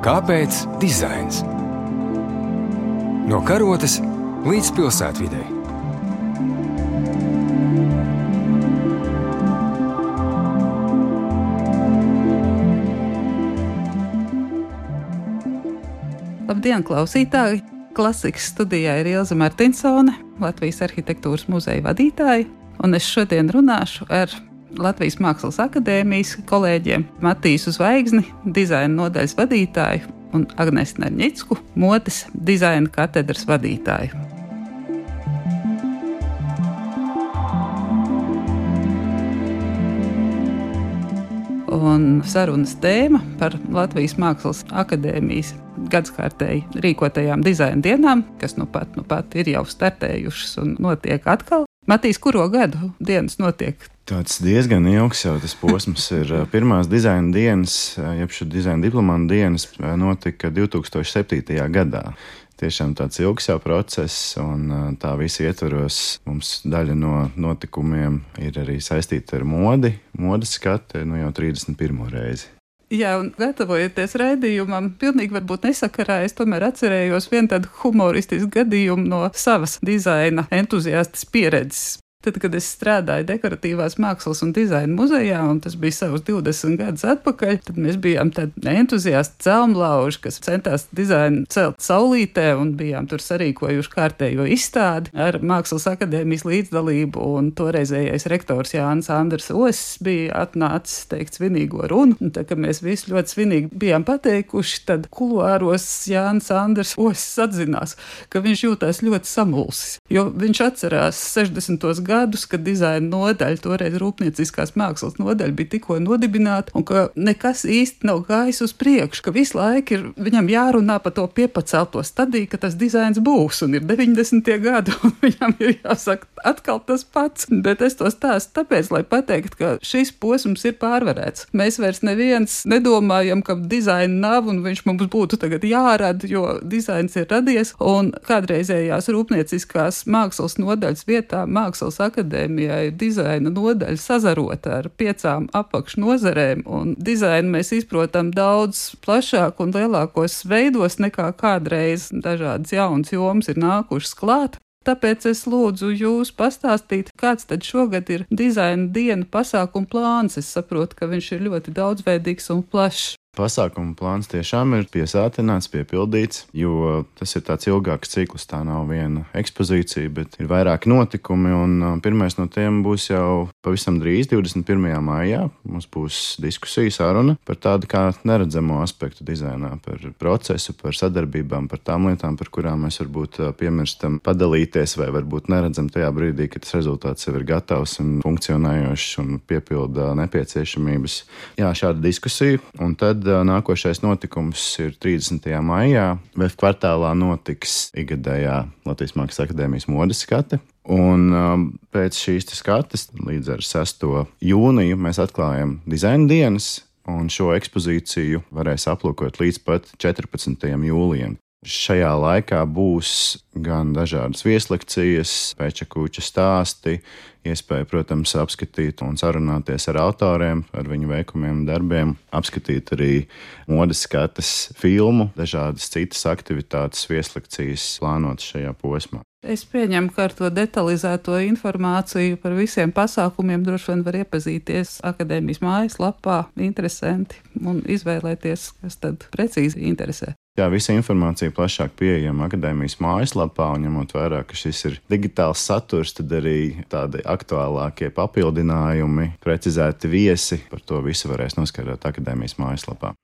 Kāpēc dizains? No karotes līdz pilsētvidei. Labdien, klausītāji! Klasikas studijā ir Ilze Martinsone, Latvijas arhitektūras muzeja vadītāja, un es šodien runāšu ar Latvijas Mākslas akadēmijas kolēģiem Matīsu Zvaigzni, dizaina nodaļas vadītāju, un Agnesi Narņicku, modes dizaina katedras vadītāju. Un sarunas tēma par Latvijas Mākslas akadēmijas gadskārtēji rīkotajām dizaina dienām, kas nu pat ir jau startējušas un notiek atkal. Matīs, kuro gadu dienas notiek? Tāds diezgan ilgs jau tas posms ir. Pirmās dizaina dienas, jeb šo dizaina diplomantu dienas notika 2007. gadā. Tiešām tāds ilgs jau process, un tā visa ietvaros mums daļa no notikumiem ir arī saistīta ar modes skati, jau 31. reizi. Jā, un gatavojoties raidījumam, pilnīgi varbūt nesakarā, es tomēr atcerējos vienu tādu humoristisku gadījumu no savas dizaina entuziastes pieredzes. Tad, kad es strādāju dekoratīvās mākslas un dizaina muzejā, un tas bija savus 20 gadus atpakaļ, tad mēs bijām tādi entuziasti celmlauži, kas centās dizainu celt saulītē, un bijām tur sarīkojuši kārtējo izstādi ar Mākslas akadēmijas līdzdalību, un toreizējais rektors Jānis Andrs Osis bija atnācis teikt svinīgo runu, un tā, ka mēs visi ļoti svinīgi bijām pateikuši, tad kuluāros Jānis Andrs Osis atzinās, ka viņš jūtās ļoti samulsis, jo viņš atcerās 60. gadus, kad dizaina nodaļa, toreiz rūpnieciskās mākslas nodaļa, bija tikko nodibināta, un ka nekas īsti nav gājis uz priekšu, ka visu laiku ir viņam jārunā par to piepacelto stadiju, ka tas dizains būs, un ir 90. gadi, un viņam ir jāsaka atkal tas pats. Bet es to stāstu tāpēc, lai pateikt, ka šis posms ir pārvarēts. Mēs vairs neviens nedomājam, ka dizaina nav, un viņš mums būtu tagad jārada, jo dizains ir radies, un kādreizējās rūpnieciskās mākslas nodaļas vietā Mākslas akadēmijā ir dizaina nodaļa sazarota ar 5 apakšnozarēm, un dizainu mēs izprotam daudz plašāk un lielākos veidos nekā kādreiz dažādas jaunas jomas ir nākušas klāt. Tāpēc es lūdzu jūs pastāstīt, kāds tad šogad ir dizaina dienu pasākumu plāns. Es saprotu, ka viņš ir ļoti daudzveidīgs un plašs. Pasākuma plāns tiešām ir piesātināts, piepildīts, jo tas ir tāds ilgāks cikls, tā nav viena ekspozīcija, bet ir vairāki notikumi, un pirmais no tiem būs jau pavisam drīz, 21. maijā. Mums būs diskusija, saruna par tādu kā neredzamo aspektu dizainā, par procesu, par sadarbībām, par tām lietām, par kurām mēs varbūt piemirstam padalīties vai varbūt neredzam tajā brīdī, kad tas rezultāts jau ir gatavs un funkcionējošs un piepilda nepieciešamības. Jā, šāda diskusija, un tad nākošais notikums ir 30. maijā. VF kvartālā notiks ikgadējā Latvijas Mākslas akadēmijas modes skate. Un pēc šīs skates līdz ar 6. jūniju mēs atklājam dizaina dienas, un šo ekspozīciju varēs aplūkot līdz pat 14. jūlijam. Šajā laikā būs gan dažādas vieslekcijas, pečakūča stāsti, iespēja, protams, apskatīt un sarunāties ar autoriem, ar viņu veikumiem un darbiem, apskatīt arī modes skates filmu, dažādas citas aktivitātes, vieslekcijas plānotas šajā posmā. Es pieņemu, ka ar to detalizēto informāciju par visiem pasākumiem droši vien var iepazīties akadēmijas mājaslapā, interesanti, un izvēlēties, kas tad precīzi interesē. Jā, visa informācija plašāk pieejama akadēmijas mājaslapā, un ņemot vērā, ka šis ir digitāls saturs, tad arī tādi aktuālākie papildinājumi, precizēti viesi, par to visu varēs noskaidrot akadēmijas mājaslapā.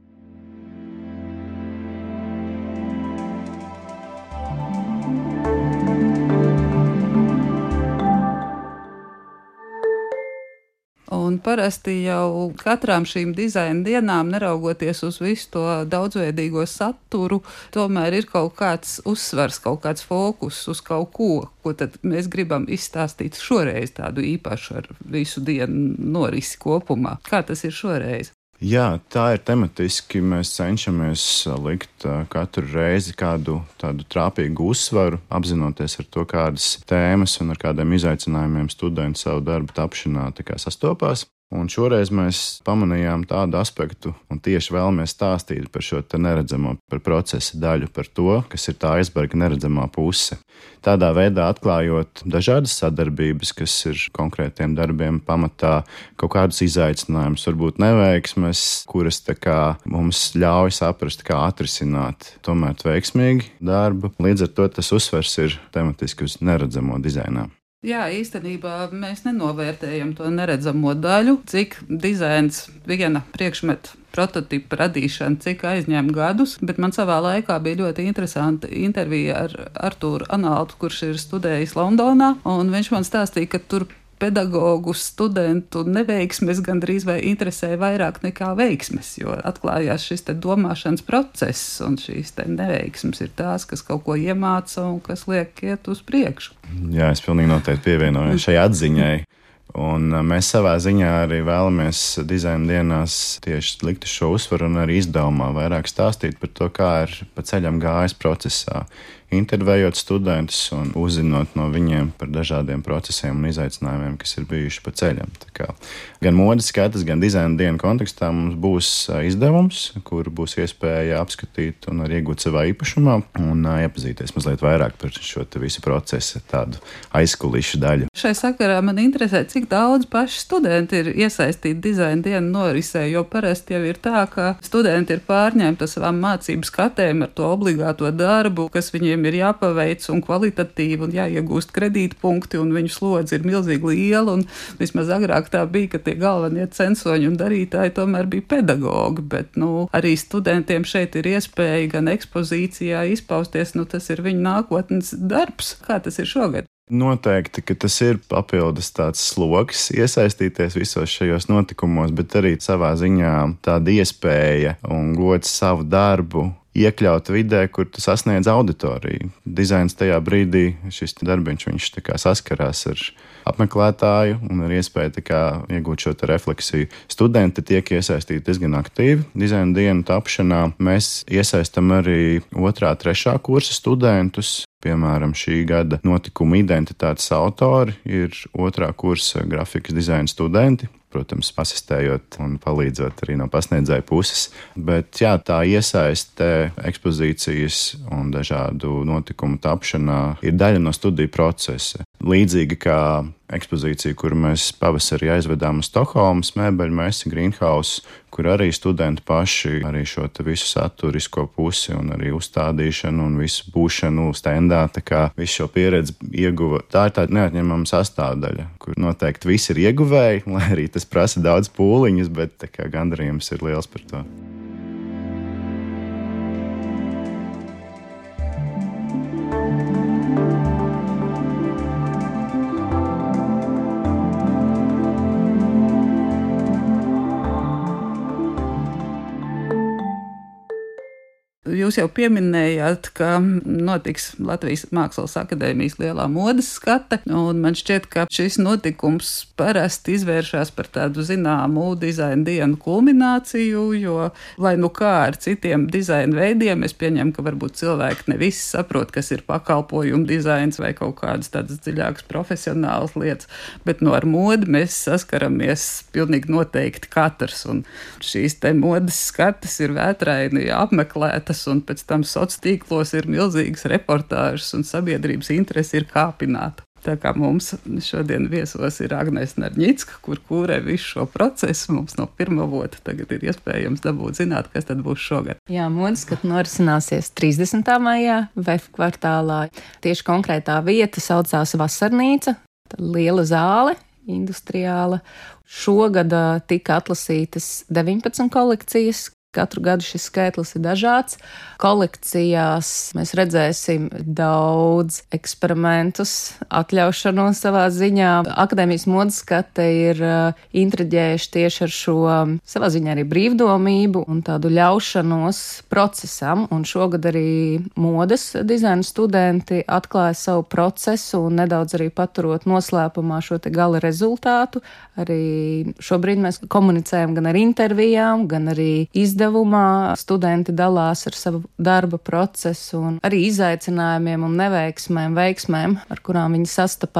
Un parasti jau katrām šīm dizaina dienām, neraugoties uz visu to daudzveidīgo saturu, tomēr ir kaut kāds uzsvars, kaut kāds fokus uz kaut ko tad mēs gribam izstāstīt šoreiz tādu īpašu ar visu dienu norisi kopumā. Kā tas ir šoreiz? Jā, tā ir tematiski. Mēs cenšamies likt katru reizi kādu tādu trāpīgu uzsvaru, apzinoties ar to, kādas tēmas un ar kādiem izaicinājumiem studenti savu darbu tapšanā sastopās. Un šoreiz mēs pamanījām tādu aspektu un tieši vēlamies stāstīt par šo te neredzamo, par procesa daļu, par to, kas ir tā aizberga neredzamā puse. Tādā veidā atklājot dažādas sadarbības, kas ir konkrētiem darbiem pamatā, kaut kādus izaicinājumus, varbūt neveiksmes, kuras tā kā mums ļauj saprast, kā atrisināt tomēr veiksmīgi darbu. Līdz ar to tas uzsvers ir tematiski uz neredzamo dizainā. Jā, īstenībā mēs nenovērtējam to neredzamo daļu, cik dizains viena priekšmeta prototipa radīšana, cik aizņem gadus, bet man savā laikā bija ļoti interesanta intervija ar Artūru Analtu, kurš ir studējis Londonā, un viņš man stāstīja, ka tur pedagogu, studentu neveiksmes gandrīz vai interesē vairāk nekā veiksmes, jo atklājās šis te domāšanas process, un šīs te neveiksmes ir tās, kas kaut ko iemāca un kas liek iet uz priekšu. Jā, es pilnīgi noteikti pievienojos šai atziņai. Un mēs savā ziņā arī vēlamies dizaina dienās tieši likt uz šo uzsvaru un arī izdevumā vairāk stāstīt par to, kā ir pa ceļam gājis procesā, intervējot studentus un uzzinot no viņiem par dažādiem procesiem un izaicinājumiem, kas ir bijuši pa ceļam. Tā kā gan modes skatas, gan dizaina dienu kontekstā mums būs izdevums, kuru būs iespēja apskatīt un arī iegūt savā īpašumā un iepazīties mazliet vairāk par šo visu procesu, tādu aizkulišu daļu. Šai sakarā man interesē, cik daudz paši studenti ir iesaistīti dizaina dienu norisē, jo parasti jau ir tā, ka studenti ir pārņemti ar savām mācību skatēm, ar to obligāto darbu, kas viņiem ir jāpaveic un kvalitatīvi un jāiegūst kredītpunkti, un viņu slodze ir milzīgi liela, un vismaz agrāk tā bija, ka tie galvenie censoņi un darītāji tomēr bija pedagogi, bet, arī studentiem šeit ir iespēja gan ekspozīcijā izpausties, tas ir viņu nākotnes darbs. Kā tas ir šogad? Noteikti, ka tas ir papildus tāds sloks iesaistīties visos šajos notikumos, bet arī savā ziņā tāda iespēja un gods savu darbu iekļaut vidē, kur tu sasniedz auditoriju. Dizains tajā brīdī, šis darbiņš, viņš tā kā saskarās ar apmeklētāju un ar iespēju tā kā iegūt šo te refleksiju. Studenti tiek iesaistīti diezgan aktīvi dizaina dienu tapšanā. Mēs iesaistam arī 2., 3. kursa studentus. Piemēram, šī gada notikuma identitātes autori ir 2. kursa grafikas dizaina studenti, protams, asistējot un palīdzot arī no pasniedzēja puses. Bet jā, tā iesaiste ekspozīcijas un dažādu notikumu tapšanā ir daļa no studiju procesa. Līdzīgi kā ekspozīcija, kuru mēs pavasarī aizvedām uz Stokholmas mēbeļu mesi Greenhouse, kur arī studenti paši arī šo te visu saturisko pusi un arī uzstādīšanu un visu būšanu stendā, tā kā visu šo pieredzi ieguva. Tā ir tāda neatņemama sastāvdaļa, kur noteikti visi ir ieguvēji, lai arī tas prasa daudz pūliņus, bet tā kā gandarījums ir liels par to. Jūs jau pieminējāt, ka notiks Latvijas Mākslas akadēmijas lielā modes skate, un man šķiet, ka šis notikums parasti izvēršas par tādu zināmu dizaina dienu kulmināciju, jo, lai kā ar citiem dizaina veidiem, es pieņemu, ka varbūt cilvēki ne visi saprot, kas ir pakalpojumu dizains vai kaut kādas tādas dziļākas profesionālas lietas, bet ar modi mēs saskaramies pilnīgi noteikti katrs, un šīs te modes skates ir vētraini apmeklētas, un pēc tam sociālos tīklos ir milzīgas reportāžas un sabiedrības interese ir kāpināta. Tā kā mums šodien viesos ir Agnese Narņicka, kur kūrē visu šo procesu. Mums no pirmā vota tagad ir iespējams dabūt zināt, kas tad būs šogad. Jā, modes skats norisināsies 30. maijā VF kvartālā. Tieši konkrētā vieta saucās Vasarnīca, liela zāle, industriāla. Šogad tika atlasītas 19 kolekcijas. Katru gadu šis skaitlis ir dažāds. Kolekcijās mēs redzēsim daudz eksperimentus, atļaušanos savā ziņā. Akadēmijas modes skate ir intriģējuši tieši ar šo savā ziņā arī brīvdomību un tādu ļaušanos procesam. Un šogad arī modes dizaina studenti atklāja savu procesu un nedaudz arī paturot noslēpumā šo te gala rezultātu. Arī šobrīd mēs komunicējam gan ar intervijām, gan arī izdevumā. Studenti dalās ar savu darba procesu un arī izaicinājumiem un neveiksmēm, veiksmēm, ar kurām viņi sastapās.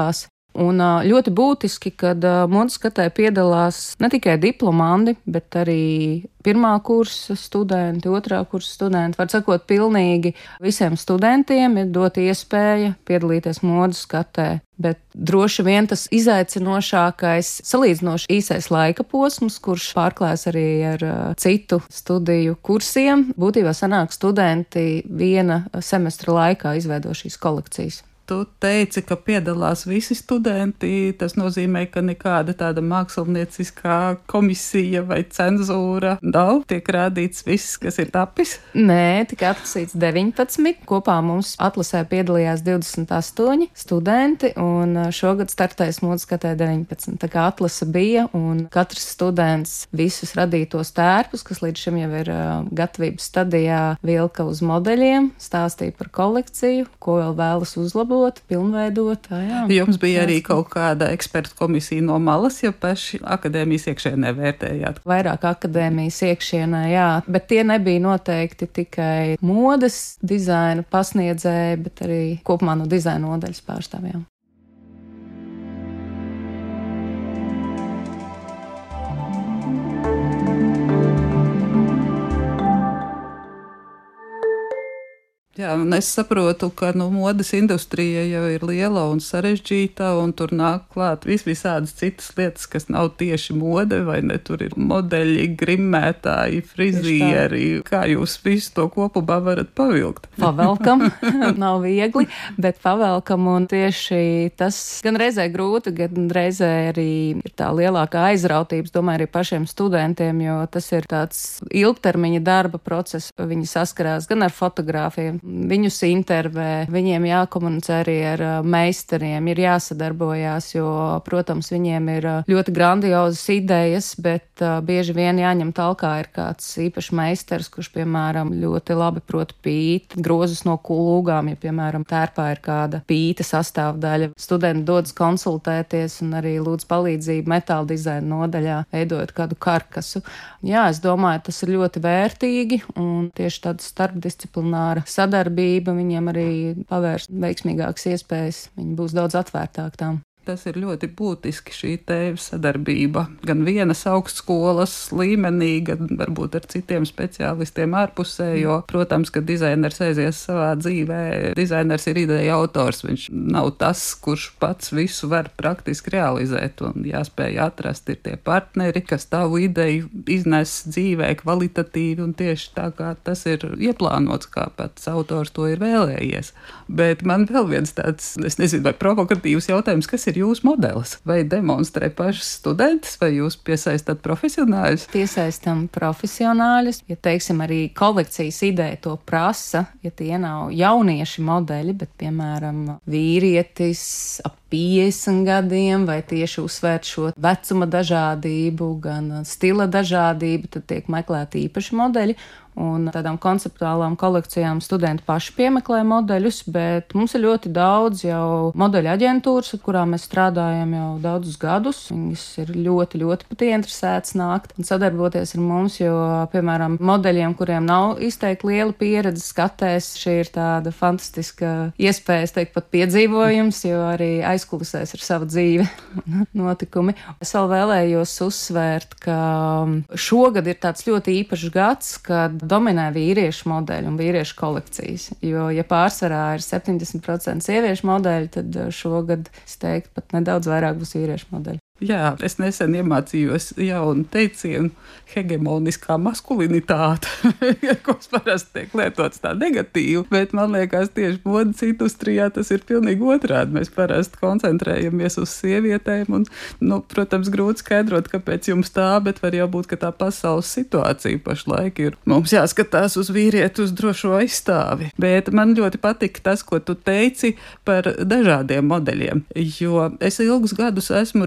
Un ļoti būtiski, kad modes skatē piedalās ne tikai diplomandi, bet arī pirmā kursa studenti, otrā kursa studenti. Var sakot, pilnīgi visiem studentiem ir dota iespēja piedalīties modes skatē. Bet droši vien tas izaicinošākais, salīdzinoši īsais laika posms, kurš pārklājas arī ar citu studiju kursiem, būtībā sanāk studenti viena semestra laikā izveido šīs kolekcijas. Tu teici, ka piedalās visi studenti. Tas nozīmē, ka nekāda tāda mākslinieciskā komisija vai cenzūra nav. Tiek rādīts viss, kas ir tapis. Nē, tika atlasīts 19. Kopā mums atlasē piedalījās 28 studenti, un šogad startēs modes skatē 19. Tā kā atlase bija, un katrs students visus radītos tērpus, kas līdz šim jau ir gatavības stadijā, vilka uz modeļiem, stāstīja par kolekciju, ko vēl vēlas uzlabot, pilnveidot. Jā. Jums bija arī kaut kāda ekspertu komisija no malas, ja paši akadēmijas iekšienē vērtējāt? Vairāk akadēmijas iekšienē, jā, bet tie nebija noteikti tikai modes dizaina pasniedzēji, bet arī kopumā no dizaina nodaļas pārstāvjiem. Jā, un es saprotu, ka modes industrija jau ir liela un sarežģīta, un tur nāk klāt visādas citas lietas, kas nav tieši mode, vai ne? Tur ir modeļi, grimētāji, frizieri. Kā jūs visu to kopumā varat pavilkt? Pavelkam, nav viegli, bet pavelkam, un tieši tas gan reizē grūti, gan reizē arī ir tā lielākā aizrautības, domāju, arī pašiem studentiem, jo tas ir tāds ilgtermiņa darba process. Viņi saskarās gan ar fotogrāfiem, viņus intervē, viņiem jākomunicē arī ar meistariem, ir jāsadarbojās, jo, protams, viņiem ir ļoti grandiozas idejas, bet bieži vien jāņem talkā ir kāds īpašs meistars, kurš, piemēram, ļoti labi prot pīt, grozus no kulūgām, ja, piemēram, tērpā ir kāda pīta sastāvdaļa. Studenti dodas konsultēties un arī lūdz palīdzību metāla dizaina nodaļā, veidojot kādu karkasu. Jā, es domāju, tas ir ļoti vērtīgi, un tieši tāda starpdisciplināra sadarbība viņiem arī pavērs veiksmīgākas iespējas, viņi būs daudz atvērtāk tām. Tas ir ļoti būtiski, šī te sadarbība. Gan vienas augstskolas līmenī, gan varbūt ar citiem speciālistiem ārpusē, jo, protams, ka dizainers aizies savā dzīvē. Dizainers ir ideja autors, viņš nav tas, kurš pats visu var praktiski realizēt, un jāspēj atrast ir tie partneri, kas tavu ideju iznes dzīvē kvalitatīvi, un tieši tā kā tas ir ieplānots, kā pats autors to ir vēlējies. Bet man vēl viens tāds, es nezinu, vai provokatīvs jautājums, kas ir jūsu modelis? Vai demonstrē pašas studentes, vai jūs piesaistat profesionāļus? Piesaistam profesionāļus. Ja, teiksim, arī kolekcijas ideja to prasa, ja tie nav jaunieši modeļi, bet, piemēram, vīrietis ap 50 gadiem, vai tieši uzsvērt šo vecuma dažādību, gan stila dažādību, tad tiek meklēti īpaši modeļi. Un tādām konceptuālām kolekcijām studenti paši piemeklē modeļus, bet mums ir ļoti daudz jau modeļu aģentūras, ar kurām mēs strādājam jau daudzus gadus. Viņas ir ļoti, ļoti pat ieinteresētas nākt un sadarboties ar mums, jo, piemēram, modeļiem, kuriem nav izteikti liela pieredze skatēs, šī ir tāda fantastiska iespēja, es teiktu, pat piedzīvojums, jo arī aizkulisēs ir sava dzīve notikumi. Es vēl vēlējos uzsvērt, ka šogad ir tāds ļoti īpašs gads, kad dominē vīriešu modeļi un vīriešu kolekcijas, jo, ja pārsvarā ir 70% sieviešu modeļi, tad šogad, es teiktu, pat nedaudz vairāk būs vīriešu modeļi. Jā, es nesen iemācījos jaunu teicienu hegemoniskā maskulinitāte, kas parasti tiek lietots tā negatīvi, bet man liekas tieši modes industrijā tas ir pilnīgi otrādi. Mēs parasti koncentrējamies uz sievietēm un, protams, grūti skaidrot, kāpēc jums tā, bet var jau būt, ka tā pasaules situācija pašlaik ir. Mums jāskatās uz vīrieti, uz drošo aizstāvi, bet man ļoti patika tas, ko tu teici par dažādiem modeļiem, jo es ilgus gadus esmu recenzējis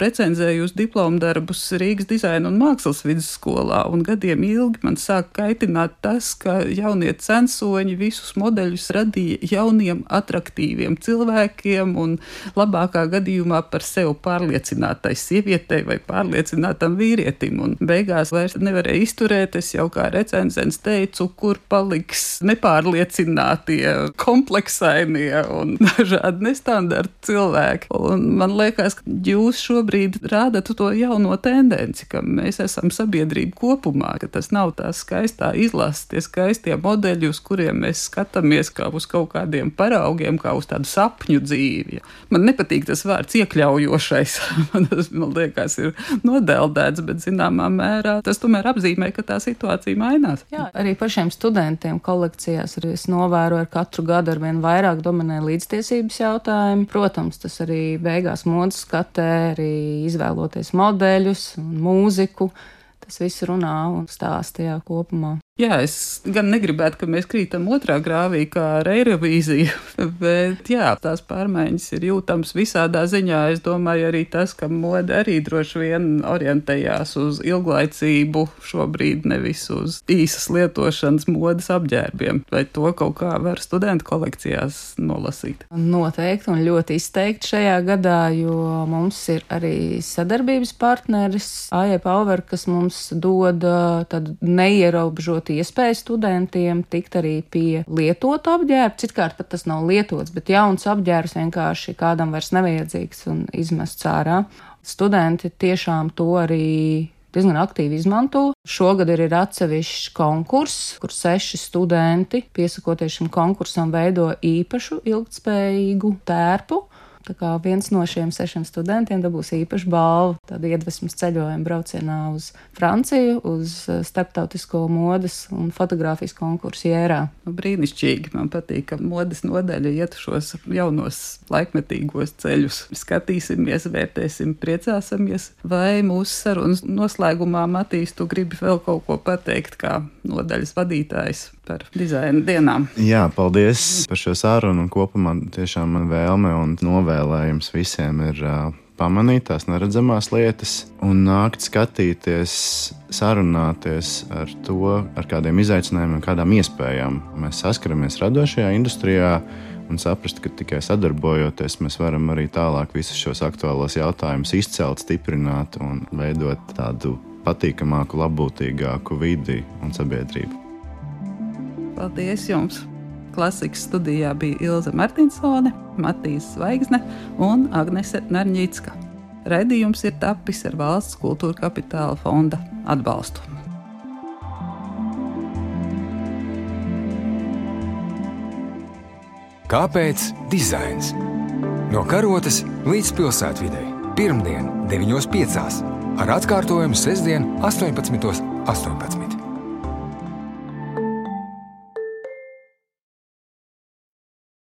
realizējusi diplomdarbus Rīgas dizaina un mākslas vidusskolā, un gadiem ilgi man sāk kaitināt tas, ka jaunie censoņi visus modeļus radīja jauniem, atraktīviem cilvēkiem un labākā gadījumā par sevi pārliecinātai sievietei vai pārliecinātam vīrietim. Un beigās vairs nevarēja izturēt, es jau kā recenzents teicu, kur paliks nepārliecinātie, kompleksainie un dažādi nestandarti cilvēki. Un man liekas, ka jūs šobrīd rādat to jauno tendenci, ka mēs esam sabiedrība kopumā, ka tas nav tā skaistā izlase, tie skaistie modeļi, uz kuriem mēs skatāmies kā uz kaut kādiem paraugiem, kā uz tādu sapņu dzīvi. Man nepatīk tas vārds iekļaujošais. Man liekas, ir nodeldēts, bet zināmā mērā tas tomēr apzīmē, ka tā situācija mainās. Jā, arī par šiem studentiem kolekcijās arī es novēroju, ar katru gadu arvien vairāk dominē līdztiesības jautājumi. Protams, tas arī beigās modes skatē, arī izvēloties modeļus un mūziku. Tas viss runā un stāsta kopumā. Jā, es gan negribētu, ka mēs krītam otrā grāvī kā ar Eirovīziju, bet jā, tās pārmaiņas ir jūtams visādā ziņā. Es domāju arī tas, ka mode arī droši vien orientējās uz ilglaicību šobrīd, nevis uz īsas lietošanas modes apģērbiem. Vai to kaut kā var studentu kolekcijās nolasīt? Noteikti un ļoti izteikti šajā gadā, jo mums ir arī sadarbības partneris AJ Power, kas mums dod tādu neierobežotu iespēju studentiem tikt arī pie lietotu apģērbu. Citkārt pat tas nav lietots, bet jauns apģērbs vienkārši kādam vairs nevajadzīgs un izmests ārā. Studenti tiešām to arī diezgan aktīvi izmanto. Šogad ir atsevišķs konkurss, kur 6 studenti, piesakoties šim konkursam, veido īpašu ilgtspējīgu tērpu. Tā kā viens no šiem 6 studentiem dabūs īpašu balvu, tādu iedvesmas ceļojumu braucienā uz Franciju, uz starptautisko modes un fotogrāfijas konkursu Jērā. Brīnišķīgi, man patīk, ka modes nodaļa iet šos jaunos laikmetīgos ceļus. Skatīsimies, vērtēsim, priecāsimies. Vai mūsu sarunas noslēgumā, Matīs, tu gribi vēl kaut ko pateikt kā nodaļas vadītājs par dizaina dienām? Jā, paldies par šo sarunu, un kopumā tiešām man vēlme un novēlējums visiem ir pamanīt tās neredzamās lietas un nākt skatīties, sarunāties ar to, ar kādiem izaicinājumiem, kādām iespējām mēs saskaramies radošajā industrijā, un saprast, ka tikai sadarbojoties mēs varam arī tālāk visus šos aktuālos jautājumus izcelt, stiprināt un veidot tādu patīkamāku, labbūtīgāku vidi un sabiedrību. Paldies jums! Klasikas studijā bija Ilze Martinsone, Matīs Zvaigzne un Agnese Narņīcka. Raidījums ir tapis ar Valsts kultūra kapitāla fonda atbalstu. Kāpēc dizains? No Karotes līdz pilsētvidei. Pirmdien 9:05. Ar atkārtojumu sestdien 18:18.